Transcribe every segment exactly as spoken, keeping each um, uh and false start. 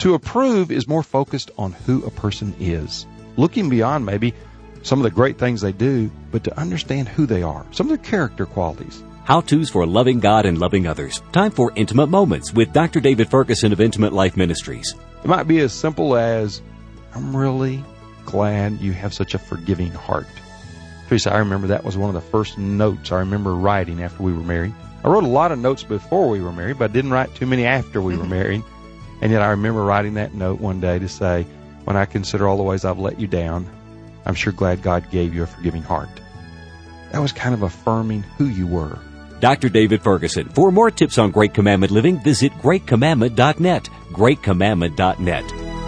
To approve is more focused on who a person is, looking beyond maybe some of the great things they do, but to understand who they are, some of their character qualities. How-tos for loving God and loving others. Time for Intimate Moments with Doctor David Ferguson of Intimate Life Ministries. It might be as simple as, I'm really glad you have such a forgiving heart. Teresa, I remember that was one of the first notes I remember writing after we were married. I wrote a lot of notes before we were married, but I didn't write too many after we were married. And yet I remember writing that note one day to say, when I consider all the ways I've let you down, I'm sure glad God gave you a forgiving heart. That was kind of affirming who you were. Doctor David Ferguson. For more tips on Great Commandment living, visit great commandment dot net. great commandment dot net.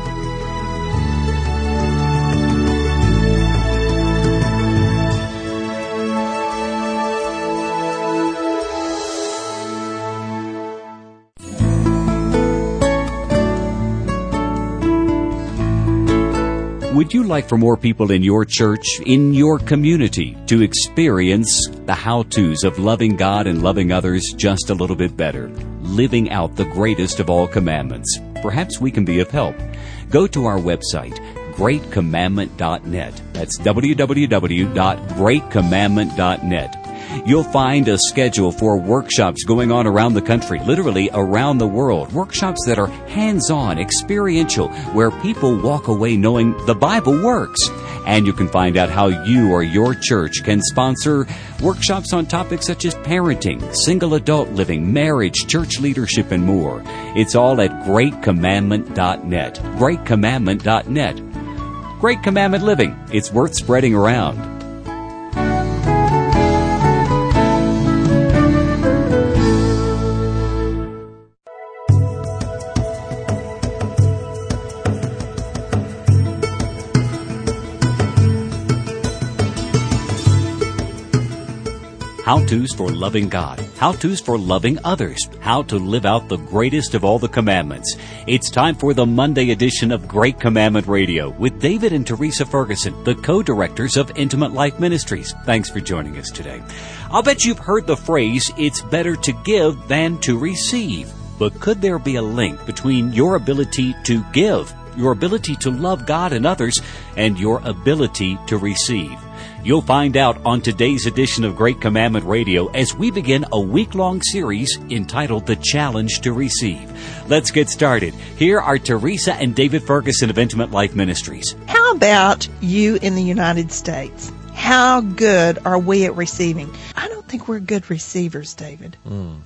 Would you like for more people in your church, in your community, to experience the how-tos of loving God and loving others just a little bit better, living out the greatest of all commandments? Perhaps we can be of help. Go to our website, great commandment dot net. That's w w w dot great commandment dot net. You'll find a schedule for workshops going on around the country, literally around the world. Workshops that are hands-on, experiential, where people walk away knowing the Bible works. And you can find out how you or your church can sponsor workshops on topics such as parenting, single adult living, marriage, church leadership, and more. It's all at great commandment dot net. great commandment dot net. Great Commandment Living. It's worth spreading around. How-tos for loving God. How-tos for loving others. How to live out the greatest of all the commandments. It's time for the Monday edition of Great Commandment Radio with David and Teresa Ferguson, the co-directors of Intimate Life Ministries. Thanks for joining us today. I'll bet you've heard the phrase, it's better to give than to receive. But could there be a link between your ability to give, your ability to love God and others, and your ability to receive? You'll find out on today's edition of Great Commandment Radio as we begin a week-long series entitled The Challenge to Receive. Let's get started. Here are Teresa and David Ferguson of Intimate Life Ministries. How about you in the United States? How good are we at receiving? I don't think we're good receivers, David. Mm.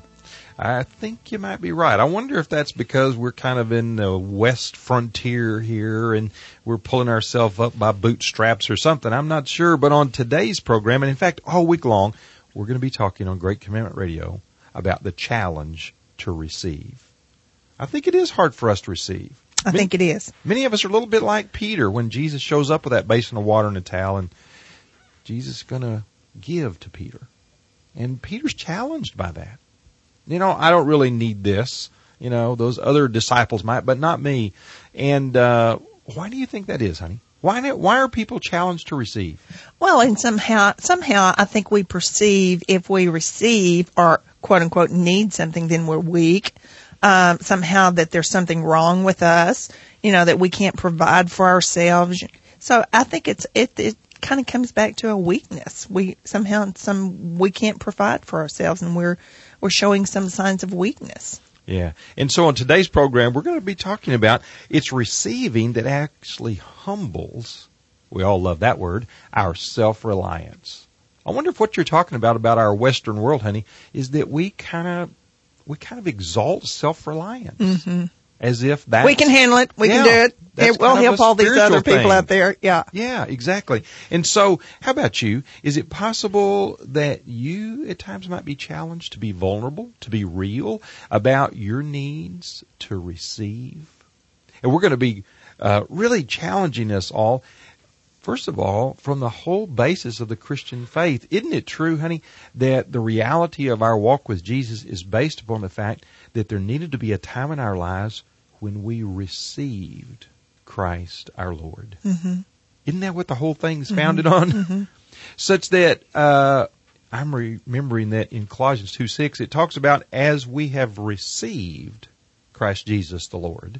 I think you might be right. I wonder if that's because we're kind of in the west frontier here and we're pulling ourselves up by bootstraps or something. I'm not sure. But on today's program, and in fact all week long, we're going to be talking on Great Commandment Radio about the challenge to receive. I think it is hard for us to receive. I many, think it is. Many of us are a little bit like Peter when Jesus shows up with that basin of water and a towel, and Jesus is going to give to Peter. And Peter's challenged by that. You know, I don't really need this. You know, those other disciples might, but not me. And uh, why do you think that is, honey? Why why are people challenged to receive? Well, and somehow, somehow I think we perceive if we receive or, quote, unquote, need something, then we're weak. Um, somehow that there's something wrong with us, you know, that we can't provide for ourselves. So I think it's it, it kind of comes back to a weakness. We somehow some we can't provide for ourselves, and we're we're showing some signs of weakness. Yeah. And so on today's program, we're going to be talking about it's receiving that actually humbles, we all love that word, our self-reliance. I wonder if what you're talking about, about our Western world, honey, is that we kind of, we kind of exalt self-reliance. Mm-hmm. As if that's... We can handle it. We yeah, can do it. It will help all these other people thing. out there. Yeah. Yeah, exactly. And so, how about you? Is it possible that you at times might be challenged to be vulnerable, to be real about your needs to receive? And we're going to be uh, really challenging us all, first of all, from the whole basis of the Christian faith. Isn't it true, honey, that the reality of our walk with Jesus is based upon the fact that there needed to be a time in our lives when we received Christ our Lord? Mm-hmm. Isn't that what the whole thing is founded mm-hmm. on? Mm-hmm. Such that uh, I'm remembering that in Colossians two six, it talks about as we have received Christ Jesus the Lord,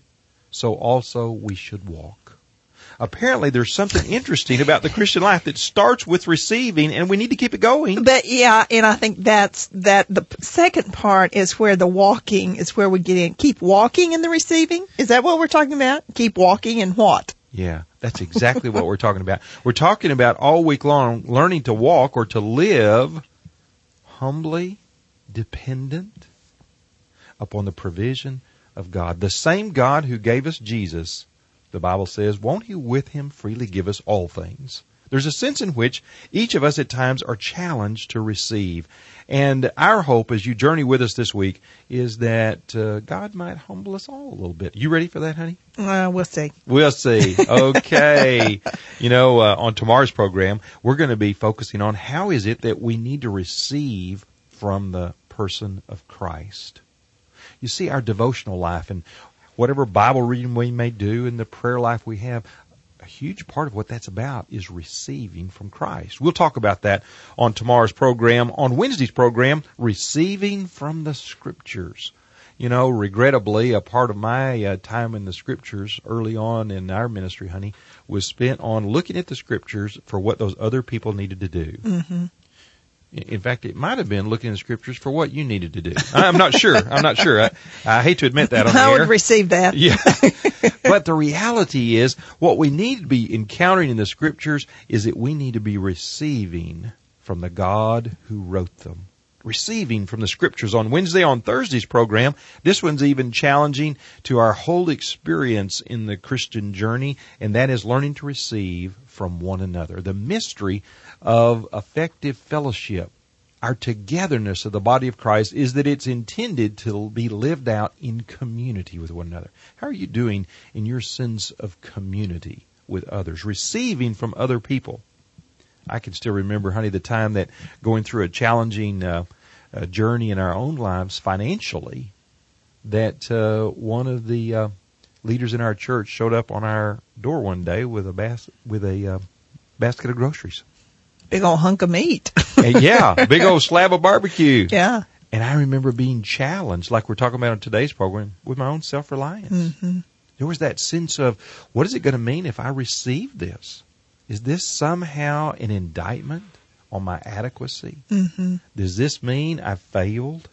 so also we should walk. Apparently, there's something interesting about the Christian life that starts with receiving, and we need to keep it going. But yeah, and I think that's that. The second part is where the walking is where we get in. Keep walking in the receiving. Is that what we're talking about? Keep walking in what? Yeah, that's exactly what we're talking about. We're talking about all week long learning to walk or to live humbly dependent upon the provision of God. The same God who gave us Jesus, the Bible says, won't He with Him freely give us all things? There's a sense in which each of us at times are challenged to receive. And our hope as you journey with us this week is that uh, God might humble us all a little bit. You ready for that, honey? Uh, we'll see. We'll see. Okay. You know, uh, on tomorrow's program, we're going to be focusing on how is it that we need to receive from the person of Christ. You see, our devotional life and whatever Bible reading we may do and the prayer life we have, a huge part of what that's about is receiving from Christ. We'll talk about that on tomorrow's program. On Wednesday's program, receiving from the Scriptures. You know, regrettably, a part of my uh, time in the Scriptures early on in our ministry, honey, was spent on looking at the Scriptures for what those other people needed to do. Mm-hmm. In fact, it might have been looking in the Scriptures for what you needed to do. I'm not sure. I'm not sure. I, I hate to admit that on the I air. would receive that. Yeah. But the reality is, what we need to be encountering in the Scriptures is that we need to be receiving from the God who wrote them. Receiving from the Scriptures. On Wednesday, on Thursday's program, this one's even challenging to our whole experience in the Christian journey, and that is learning to receive from one another. The mystery of effective fellowship, our togetherness of the body of Christ, is that it's intended to be lived out in community with one another. How are you doing in your sense of community with others, receiving from other people? I can still remember, honey, the time that going through a challenging uh, uh, journey in our own lives financially, that uh, one of the uh, leaders in our church showed up on our door one day with a bas- with a uh, basket of groceries. Big old hunk of meat. And yeah, big old slab of barbecue. Yeah. And I remember being challenged, like we're talking about on today's program, with my own self-reliance. Mm-hmm. There was that sense of, what is it going to mean if I receive this? Is this somehow an indictment on my adequacy? Mm-hmm. Does this mean I failed?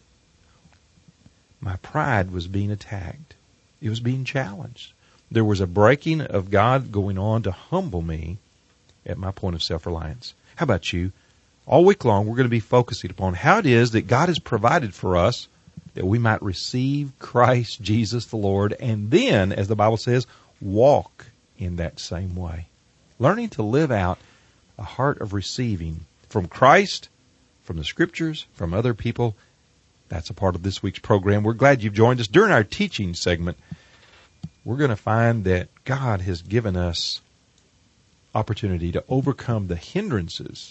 My pride was being attacked. It was being challenged. There was a breaking of God going on to humble me at my point of self-reliance. How about you? All week long, we're going to be focusing upon how it is that God has provided for us that we might receive Christ Jesus the Lord, and then, as the Bible says, walk in that same way. Learning to live out a heart of receiving from Christ, from the Scriptures, from other people. That's a part of this week's program. We're glad you've joined us. During our teaching segment, we're going to find that God has given us opportunity to overcome the hindrances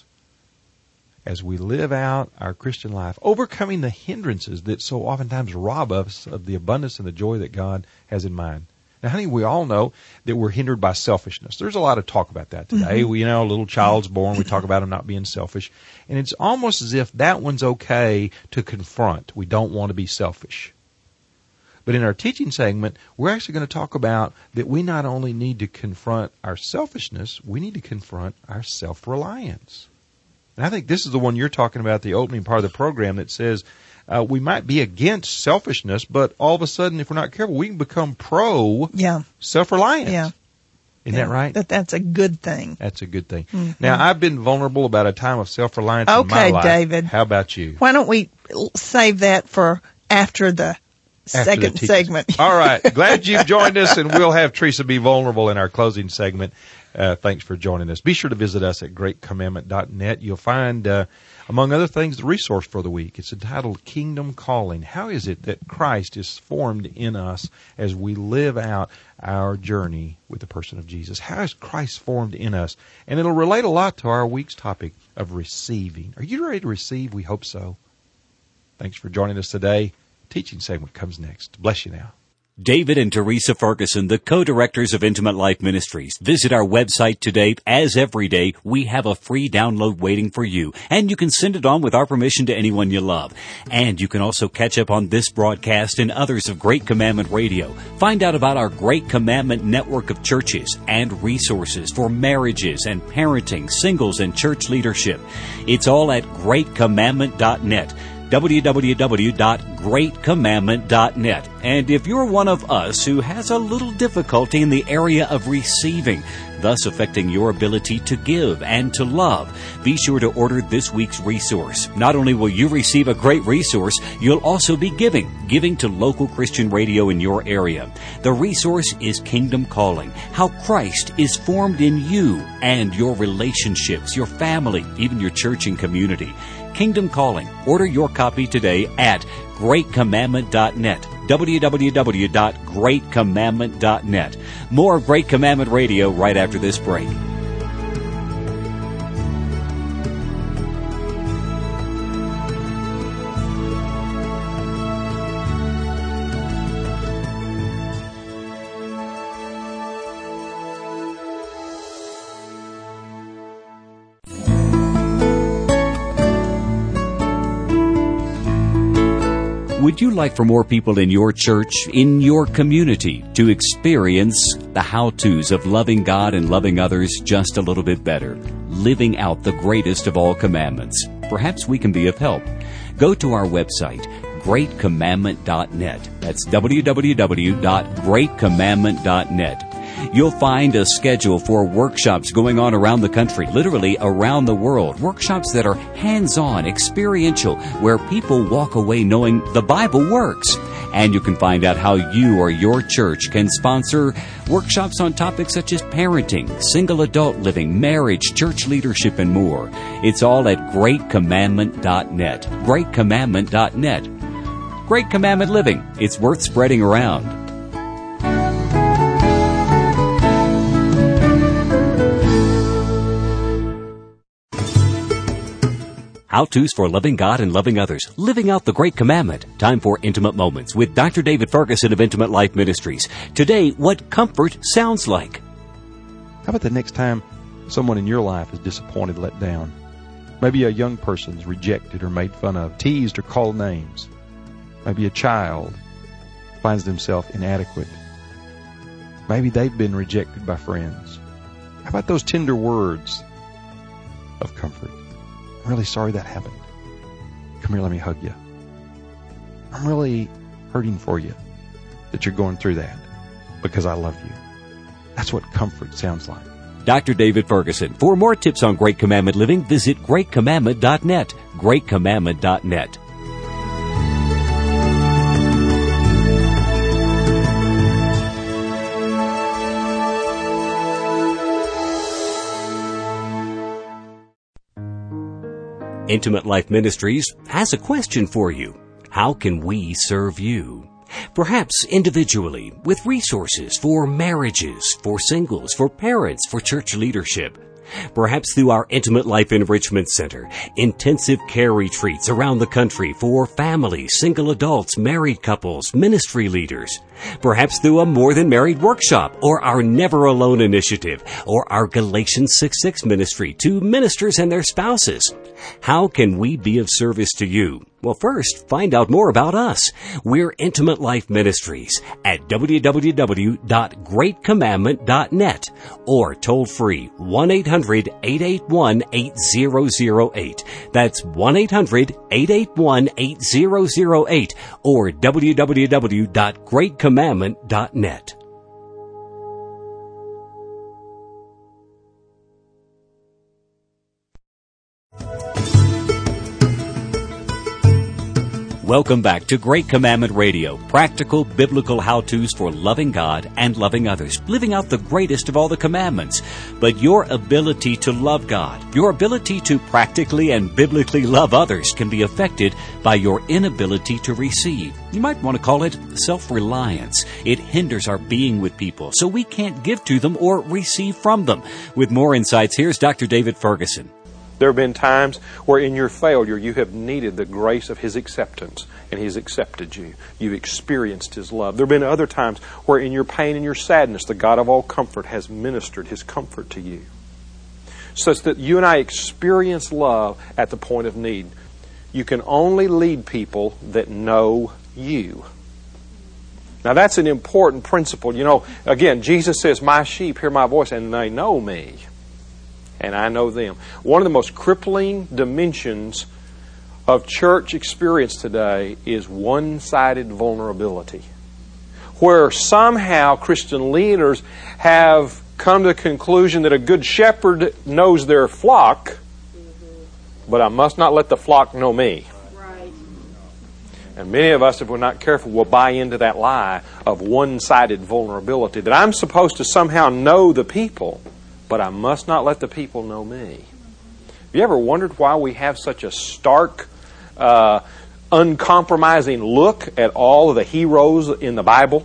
as we live out our Christian life, overcoming the hindrances that so oftentimes rob us of the abundance and the joy that God has in mind. Now, honey, we all know that we're hindered by selfishness. There's a lot of talk about that today. Mm-hmm. We, you know, a little child's born, we talk about him not being selfish. And it's almost as if that one's okay to confront. We don't want to be selfish. But in our teaching segment, we're actually going to talk about that we not only need to confront our selfishness, we need to confront our self-reliance. And I think this is the one you're talking about, the opening part of the program, that says uh, we might be against selfishness, but all of a sudden, if we're not careful, we can become pro yeah. self-reliance. Yeah. Isn't yeah. that right? That That's a good thing. That's a good thing. Mm-hmm. Now, I've been vulnerable about a time of self-reliance okay, in my life. Okay, David. How about you? Why don't we save that for after the After second the segment? All right. Glad you've joined us, and we'll have Teresa be vulnerable in our closing segment. Uh, thanks for joining us. Be sure to visit us at great commandment dot net. You'll find, uh, among other things, the resource for the week. It's entitled Kingdom Calling. How is it that Christ is formed in us as we live out our journey with the person of Jesus? How is Christ formed in us? And it'll relate a lot to our week's topic of receiving. Are you ready to receive? We hope so. Thanks for joining us today. Teaching segment comes next. Bless you now. David and Teresa Ferguson, the co-directors of Intimate Life Ministries. Visit our website today. As every day, we have a free download waiting for you, and you can send it on with our permission to anyone you love. And you can also catch up on this broadcast and others of Great Commandment Radio. Find out about our Great Commandment network of churches and resources for marriages and parenting, singles, and church leadership. It's all at great commandment dot net. w w w dot great commandment dot net. And if you're one of us who has a little difficulty in the area of receiving, thus affecting your ability to give and to love, be sure to order this week's resource. Not only will you receive a great resource, you'll also be giving, giving to local Christian radio in your area. The resource is Kingdom Calling, how Christ is formed in you and your relationships, your family, even your church and community. Kingdom Calling. Order your copy today at great commandment dot net. w w w dot great commandment dot net. More of Great Commandment Radio right after this break. Would you like for more people in your church, in your community, to experience the how-tos of loving God and loving others just a little bit better, living out the greatest of all commandments? Perhaps we can be of help. Go to our website, great commandment dot net. That's w w w dot great commandment dot net. You'll find a schedule for workshops going on around the country, literally around the world. Workshops that are hands-on, experiential, where people walk away knowing the Bible works. And you can find out how you or your church can sponsor workshops on topics such as parenting, single adult living, marriage, church leadership, and more. It's all at great commandment dot net. great commandment dot net. Great Commandment Living. It's worth spreading around. How-tos for loving God and loving others, living out the Great Commandment. Time for Intimate Moments with Doctor David Ferguson of Intimate Life Ministries. Today, what comfort sounds like. How about the next time someone in your life is disappointed, let down? Maybe a young person's rejected or made fun of, teased or called names. Maybe a child finds themselves inadequate. Maybe they've been rejected by friends. How about those tender words of comfort? I'm really sorry that happened. Come here, let me hug you. I'm really hurting for you that you're going through that because I love you. That's what comfort sounds like. Doctor David Ferguson. For more tips on Great Commandment Living, visit great commandment dot net. great commandment dot net. Intimate Life Ministries has a question for you. How can we serve you? Perhaps individually, with resources for marriages, for singles, for parents, for church leadership. Perhaps through our Intimate Life Enrichment Center, intensive care retreats around the country for families, single adults, married couples, ministry leaders. Perhaps through a More Than Married workshop, or our Never Alone initiative, or our Galatians six six ministry to ministers and their spouses. How can we be of service to you? Well, first, find out more about us. We're Intimate Life Ministries at w w w dot great commandment dot net or toll free one eight hundred eight eight one eight zero zero eight. That's one eight hundred eight eight one eight zero zero eight or w w w dot great commandment dot net. Welcome back to Great Commandment Radio, practical biblical how-tos for loving God and loving others, living out the greatest of all the commandments. But your ability to love God, your ability to practically and biblically love others can be affected by your inability to receive. You might want to call it self-reliance. It hinders our being with people, so we can't give to them or receive from them. With more insights, here's Doctor David Ferguson. There have been times where in your failure you have needed the grace of His acceptance, and He's accepted you. You've experienced His love. There have been other times where in your pain and your sadness, the God of all comfort has ministered His comfort to you, such that you and I experience love at the point of need. You can only lead people that know you. Now that's an important principle. You know, again, Jesus says, "My sheep hear my voice, and they know me, and I know them." One of the most crippling dimensions of church experience today is one-sided vulnerability, where somehow Christian leaders have come to the conclusion that a good shepherd knows their flock, but I must not let the flock know me. Right. And many of us, if we're not careful, will buy into that lie of one-sided vulnerability, that I'm supposed to somehow know the people, but I must not let the people know me. Have you ever wondered why we have such a stark, uh, uncompromising look at all of the heroes in the Bible?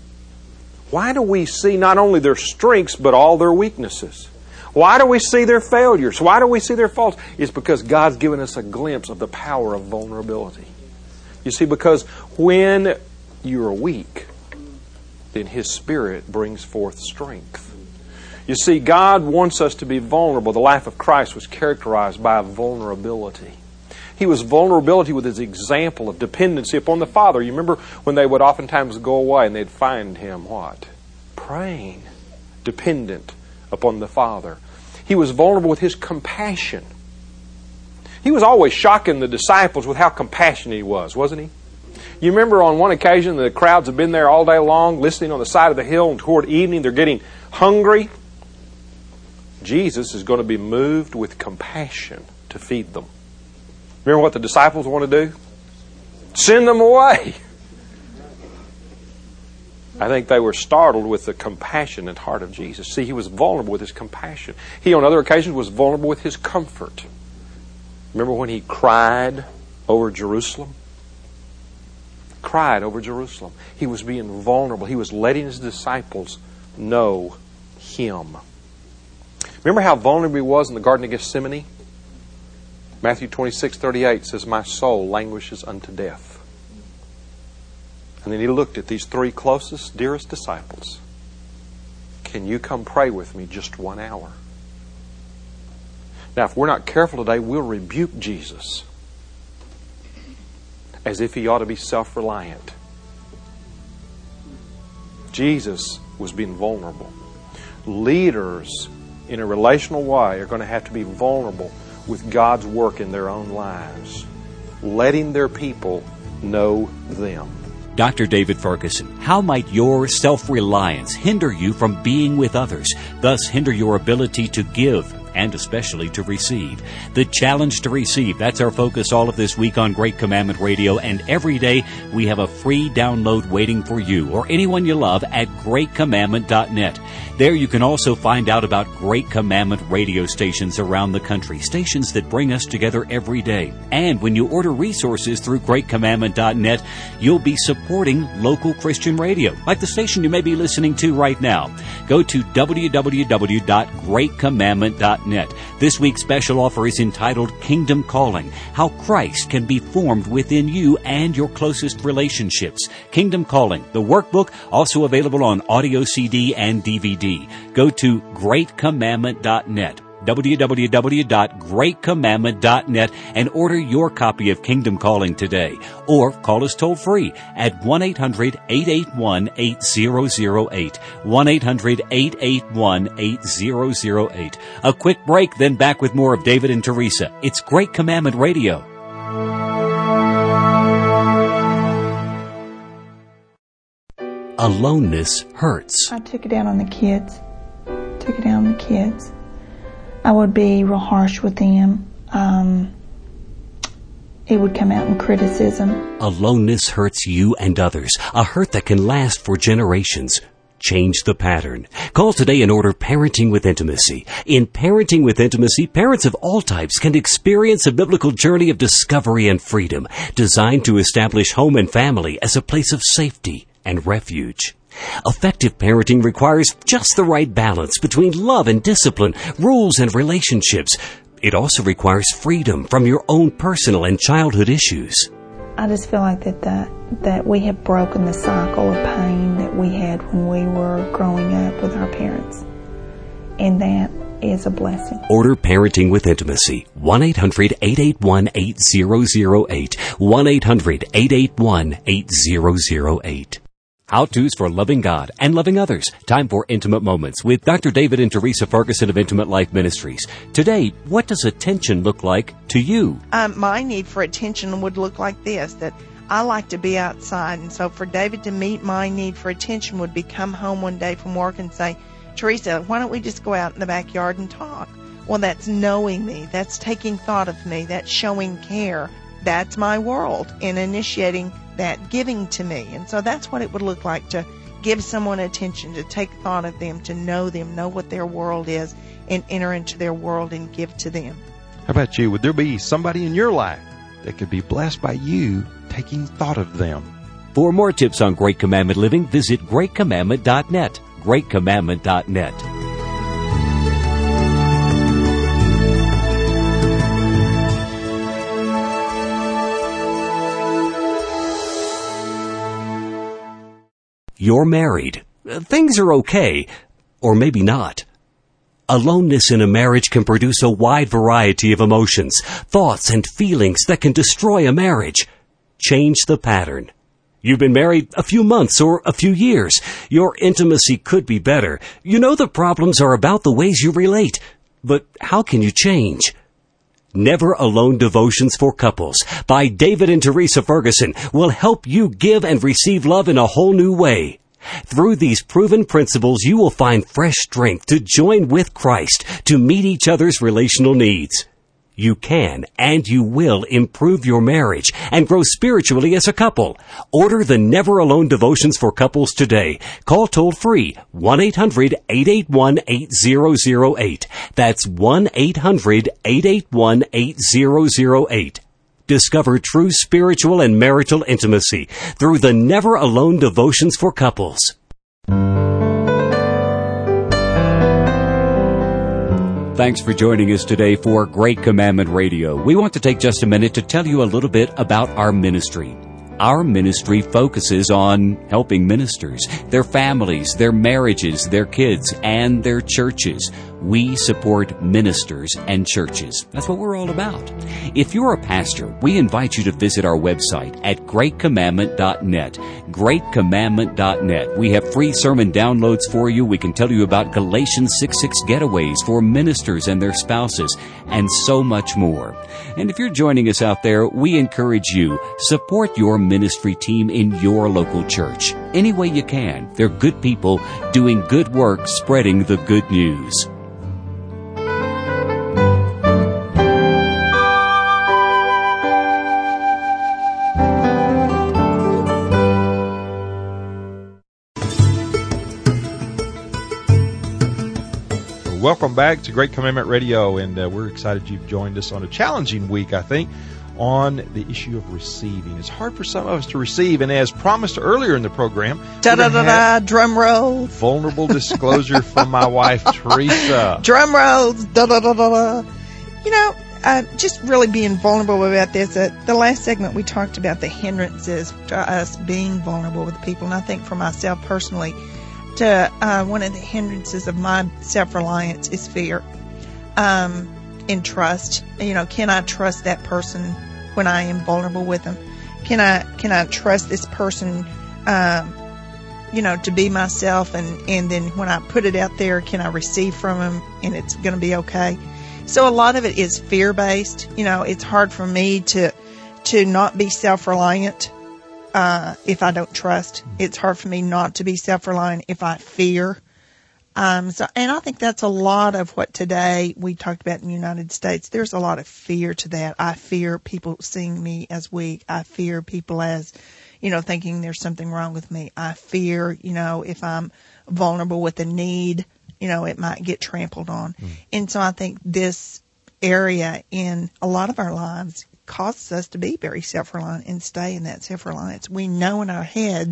Why do we see not only their strengths, but all their weaknesses? Why do we see their failures? Why do we see their faults? It's because God's given us a glimpse of the power of vulnerability. You see, because when you're weak, then His Spirit brings forth strength. You see, God wants us to be vulnerable. The life of Christ was characterized by vulnerability. He was vulnerability with His example of dependency upon the Father. You remember when they would oftentimes go away and they'd find Him what? Praying, dependent upon the Father. He was vulnerable with His compassion. He was always shocking the disciples with how compassionate He was, wasn't He? You remember on one occasion the crowds have been there all day long listening on the side of the hill, and toward evening they're getting hungry. Jesus is going to be moved with compassion to feed them. Remember what the disciples want to do? Send them away. I think they were startled with the compassionate heart of Jesus. See, He was vulnerable with His compassion. He, on other occasions, was vulnerable with His comfort. Remember when He cried over Jerusalem? Cried over Jerusalem. He was being vulnerable. He was letting His disciples know Him. Remember how vulnerable He was in the Garden of Gethsemane? Matthew twenty-six thirty-eight says, "My soul languishes unto death." And then He looked at these three closest, dearest disciples. "Can you come pray with me just one hour?" Now, if we're not careful today, we'll rebuke Jesus as if He ought to be self-reliant. Jesus was being vulnerable. Leaders in a relational way are going to have to be vulnerable with God's work in their own lives, letting their people know them. Doctor David Ferguson, how might your self-reliance hinder you from being with others, thus hinder your ability to give and especially to receive? The challenge to receive, that's our focus all of this week on Great Commandment Radio, and every day we have a free download waiting for you or anyone you love at great commandment dot net. There you can also find out about Great Commandment radio stations around the country, stations that bring us together every day. And when you order resources through great commandment dot net, you'll be supporting local Christian radio, like the station you may be listening to right now. Go to w w w dot great commandment dot net. This week's special offer is entitled Kingdom Calling, How Christ Can Be Formed Within You and Your Closest Relationships. Kingdom Calling, the workbook, also available on audio C D and D V D. Go to great commandment dot net. w w w dot great commandment dot net and order your copy of Kingdom Calling today. Or call us toll free at one eight hundred eight eight one eight zero zero eight. one eight hundred eight eight one eight zero zero eight. A quick break, then back with more of David and Teresa. It's Great Commandment Radio. Aloneness hurts. I took it out on the kids. Took it out on the kids. I would be real harsh with them. Um, it would come out in criticism. Aloneness hurts you and others, a hurt that can last for generations. Change the pattern. Call today and order Parenting with Intimacy. In Parenting with Intimacy, parents of all types can experience a biblical journey of discovery and freedom, designed to establish home and family as a place of safety and refuge. Effective parenting requires just the right balance between love and discipline, rules and relationships. It also requires freedom from your own personal and childhood issues. I just feel like that, that that we have broken the cycle of pain that we had when we were growing up with our parents. And that is a blessing. Order Parenting with Intimacy. one eight hundred eight eight one eight zero zero eight. one eight hundred eight eight one eight zero zero eight. How-tos for loving God and loving others. Time for Intimate Moments with Doctor David and Teresa Ferguson of Intimate Life Ministries. Today, what does attention look like to you? Um, my need for attention would look like this, that I like to be outside. And so for David to meet my need for attention would be come home one day from work and say, Teresa, why don't we just go out in the backyard and talk? Well, that's knowing me. That's taking thought of me. That's showing care. That's my world and initiating that giving to me. And so that's what it would look like to give someone attention, to take thought of them, to know them, know what their world is, and enter into their world and give to them. How about you? Would there be somebody in your life that could be blessed by you taking thought of them? For more tips on Great Commandment living, visit great commandment dot net. great commandment dot net. You're married. Things are okay, or maybe not. Aloneness in a marriage can produce a wide variety of emotions, thoughts, and feelings that can destroy a marriage. Change the pattern. You've been married a few months or a few years. Your intimacy could be better. You know the problems are about the ways you relate. But how can you change? Never Alone Devotions for Couples by David and Teresa Ferguson will help you give and receive love in a whole new way. Through these proven principles, you will find fresh strength to join with Christ to meet each other's relational needs. You can and you will improve your marriage and grow spiritually as a couple. Order the Never Alone Devotions for Couples today. Call toll-free one eight hundred eight eight one eight zero zero eight. That's one eight hundred eight eight one eight zero zero eight. Discover true spiritual and marital intimacy through the Never Alone Devotions for Couples. Thanks for joining us today for Great Commandment Radio. We want to take just a minute to tell you a little bit about our ministry. Our ministry focuses on helping ministers, their families, their marriages, their kids, and their churches. We support ministers and churches. That's what we're all about. If you're a pastor, we invite you to visit our website at great commandment dot net. great commandment dot net. We have free sermon downloads for you. We can tell you about Galatians six six getaways for ministers and their spouses, and so much more. And if you're joining us out there, we encourage you, support your ministry team in your local church. Any way you can. They're good people doing good work, spreading the good news. Welcome back to Great Commandment Radio, and uh, we're excited you've joined us on a challenging week, I think, on the issue of receiving. It's hard for some of us to receive, and as promised earlier in the program, da da da da, drum roll. Vulnerable disclosure from my wife, Teresa. Drum rolls, da da da da da. You know, uh, just really being vulnerable about this. Uh, the last segment we talked about the hindrances to us being vulnerable with people, and I think for myself personally, to uh, one of the hindrances of my self-reliance is fear um, and trust. You know, can I trust that person when I am vulnerable with them? Can I can I trust this person, um, you know, to be myself, and, and then when I put it out there, can I receive from them and it's going to be okay? So a lot of it is fear-based. You know, it's hard for me to to not be self-reliant Uh, if I don't trust. It's hard for me not to be self-reliant if I fear. Um, so, and I think that's a lot of what today we talked about in the United States. There's a lot of fear to that. I fear people seeing me as weak. I fear people as, you know, thinking there's something wrong with me. I fear, you know, if I'm vulnerable with a need, you know, it might get trampled on. Mm. And so I think this area in a lot of our lives causes us to be very self-reliant and stay in that self-reliance. We know in our heads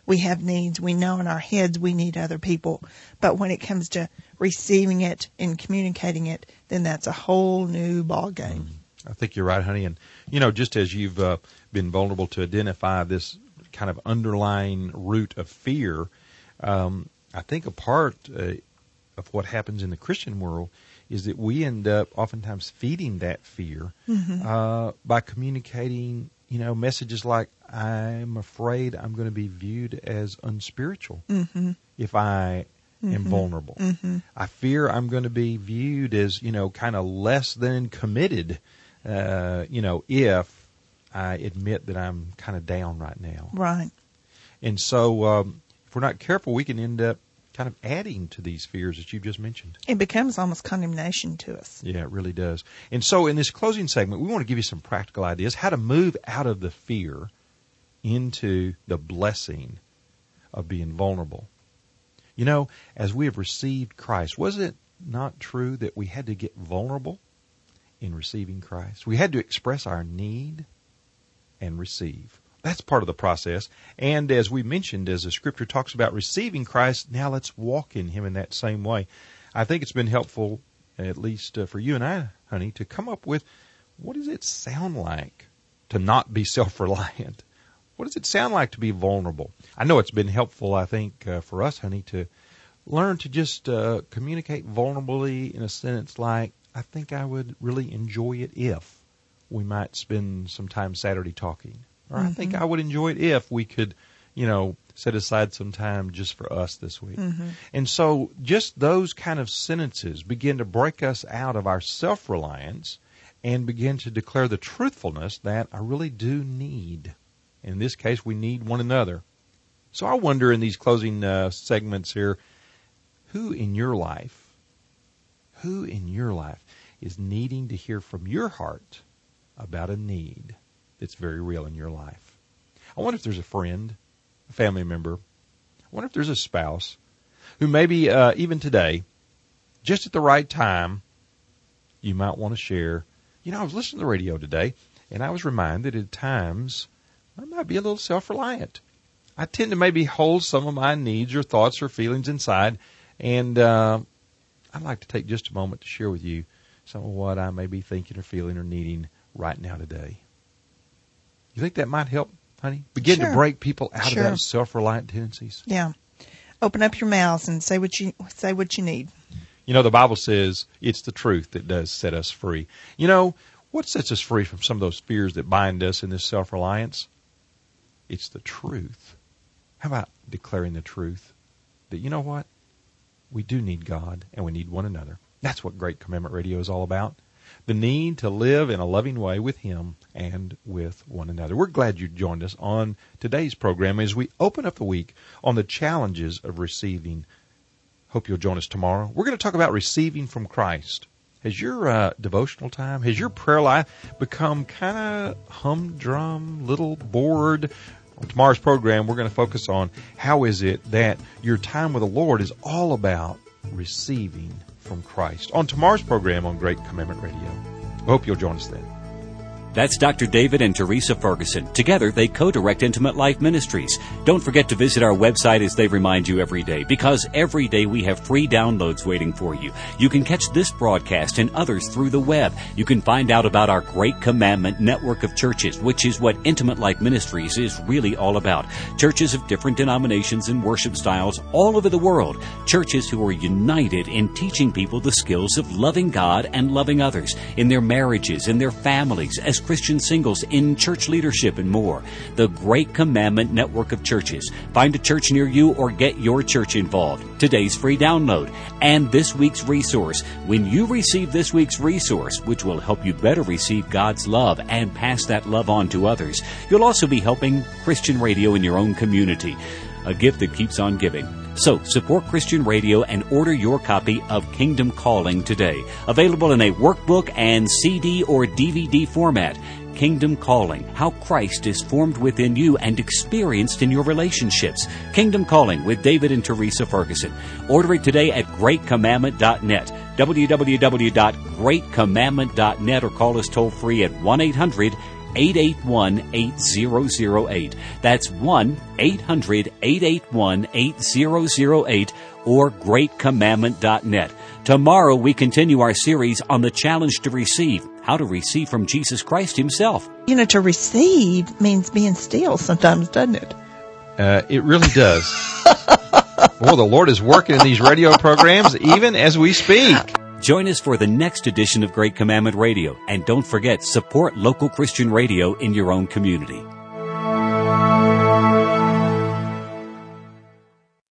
we have needs. We know in our heads we need other people. But when it comes to receiving it and communicating it, then that's a whole new ball game. Mm, I think you're right, honey. And, you know, just as you've uh, been vulnerable to identify this kind of underlying root of fear, um, I think a part uh, of what happens in the Christian world is that we end up oftentimes feeding that fear mm-hmm. uh, by communicating, you know, messages like, I'm afraid I'm going to be viewed as unspiritual mm-hmm. if I mm-hmm. am vulnerable. Mm-hmm. I fear I'm going to be viewed as, you know, kind of less than committed, uh, you know, if I admit that I'm kind of down right now. Right. And so um, if we're not careful, we can end up kind of adding to these fears that you've just mentioned. It becomes almost condemnation to us. Yeah, it really does. And so in this closing segment, we want to give you some practical ideas how to move out of the fear into the blessing of being vulnerable. You know, as we have received Christ, was it not true that we had to get vulnerable in receiving Christ? We had to express our need and receive. That's part of the process. And as we mentioned, as the Scripture talks about receiving Christ, now let's walk in Him in that same way. I think it's been helpful, at least uh, for you and I, honey, to come up with what does it sound like to not be self-reliant? What does it sound like to be vulnerable? I know it's been helpful, I think, uh, for us, honey, to learn to just uh, communicate vulnerably in a sentence like, I think I would really enjoy it if we might spend some time Saturday talking. Or mm-hmm. I think I would enjoy it if we could, you know, set aside some time just for us this week. Mm-hmm. And so just those kind of sentences begin to break us out of our self-reliance and begin to declare the truthfulness that I really do need. In this case, we need one another. So I wonder in these closing uh, segments here, who in your life, who in your life is needing to hear from your heart about a need that's very real in your life? I wonder if there's a friend, a family member. I wonder if there's a spouse who maybe uh, even today, just at the right time, you might want to share. You know, I was listening to the radio today, and I was reminded at times I might be a little self-reliant. I tend to maybe hold some of my needs or thoughts or feelings inside, and uh, I'd like to take just a moment to share with you some of what I may be thinking or feeling or needing right now today. You think that might help, honey? Begin sure. to break people out sure. of those self-reliant tendencies. Yeah. Open up your mouths and say what you say what you need. You know, the Bible says it's the truth that does set us free. You know, what sets us free from some of those fears that bind us in this self-reliance? It's the truth. How about declaring the truth? That, you know what? We do need God, and we need one another. That's what Great Commandment Radio is all about. The need to live in a loving way with Him and with one another. We're glad you joined us on today's program as we open up the week on the challenges of receiving. Hope you'll join us tomorrow. We're going to talk about receiving from Christ. Has your uh, devotional time, has your prayer life become kind of humdrum, little bored? On tomorrow's program, we're going to focus on how is it that your time with the Lord is all about receiving from Christ. On tomorrow's program on Great Commandment Radio. I hope you'll join us then. That's Doctor David and Teresa Ferguson. Together, they co-direct Intimate Life Ministries. Don't forget to visit our website as they remind you every day, because every day we have free downloads waiting for you. You can catch this broadcast and others through the web. You can find out about our Great Commandment network of churches, which is what Intimate Life Ministries is really all about. Churches of different denominations and worship styles all over the world. Churches who are united in teaching people the skills of loving God and loving others in their marriages, in their families, as Christian singles, in church leadership, and more. The Great Commandment network of churches. Find a church near you or get your church involved. Today's free download and this week's resource. When you receive this week's resource, which will help you better receive God's love and pass that love on to others, you'll also be helping Christian radio in your own community. A gift that keeps on giving. So, support Christian Radio and order your copy of Kingdom Calling today. Available in a workbook and C D or D V D format. Kingdom Calling, how Christ is formed within you and experienced in your relationships. Kingdom Calling with David and Teresa Ferguson. Order it today at great commandment dot net. w w w dot great commandment dot net or call us toll free at one eight hundred eight eight one, eight zero zero eight. That's one eight hundred, eight eight one, eight zero zero eight or great commandment dot net. Tomorrow we continue our series on the challenge to receive, how to receive from Jesus Christ himself. You know, to receive means being still sometimes, doesn't it? Uh, it really does. Well, the Lord is working in these radio programs even as we speak. Join us for the next edition of Great Commandment Radio. And don't forget, support local Christian radio in your own community.